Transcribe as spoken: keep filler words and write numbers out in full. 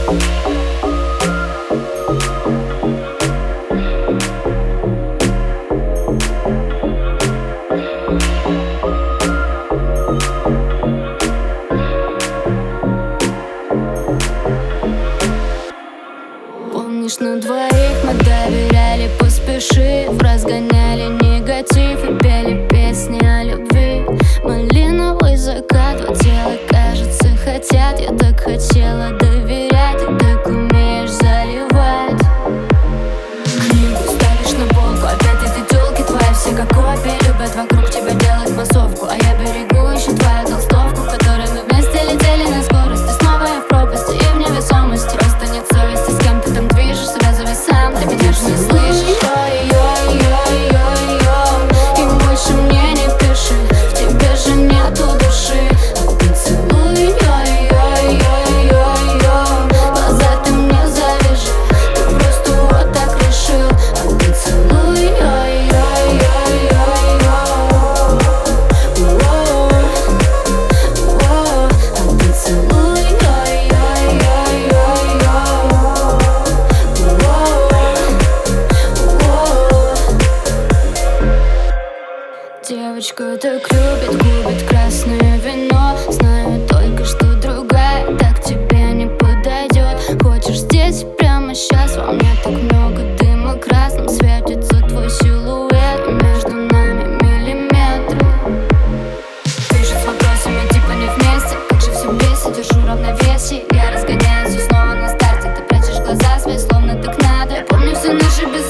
Помнишь, на двоих мы доверяли, поспешив, разгоняли негатив и пели песни о любви. Малиновый закат, два тела, кажется, хотят. Я так хотела доверять, ты так умеешь заливать. Книгу ставишь на полку, опять эти тёлки твои, все как копии, любят вокруг тебя делать массовку. А я берегу еще твою толстовку, в которой мы вместе летели на скорости. Снова я в пропасти и в невесомости. Просто нет совести, с кем ты там движешь, связывай сам, ты меня же не слышишь. Ой-ой-ой-ой-ой, и больше мне не пиши, в тебе же нету души. Поцелуй, ой-ой-ой-ой-ой, глаза ты мне завяжи, ты просто вот так решил. Поцелуй, ой-ой-ой-ой-ой, поцелуй, девочка так любит, губит красное вино. Знаю только, что другая так тебе не подойдет. Хочешь здесь, прямо сейчас, во мне так много дыма. Красным светится твой силуэт, между нами миллиметры. Пишет с вопросами, типа не вместе. Как же все бесит, держу равновесие. Я разгоняюсь и снова на старте. Ты прячешь глаза свои, словно так надо. Я помню все наши без